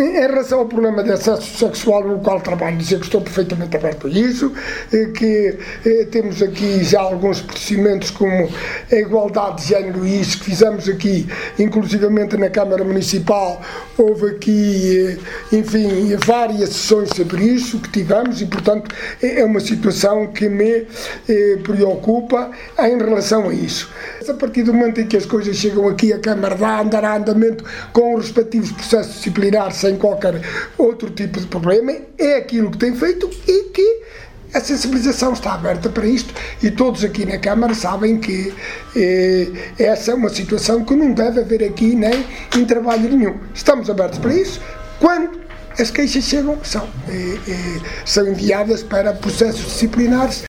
Em relação ao problema de acesso sexual no local de trabalho, dizer que estou perfeitamente aberto a isso, que temos aqui já alguns procedimentos como a igualdade de género e isso que fizemos aqui, inclusivamente na Câmara Municipal, houve aqui, enfim, várias sessões sobre isso que tivemos e, portanto, é uma situação que me preocupa em relação a isso. A partir do momento em que as coisas chegam aqui, a Câmara dará andamento com os respectivos processos disciplinares sem qualquer outro tipo de problema, é aquilo que tem feito e que a sensibilização está aberta para isto e todos aqui na Câmara sabem que essa é uma situação que não deve haver aqui nem em trabalho nenhum. Estamos abertos para isso quando as queixas chegam, são enviadas para processos disciplinares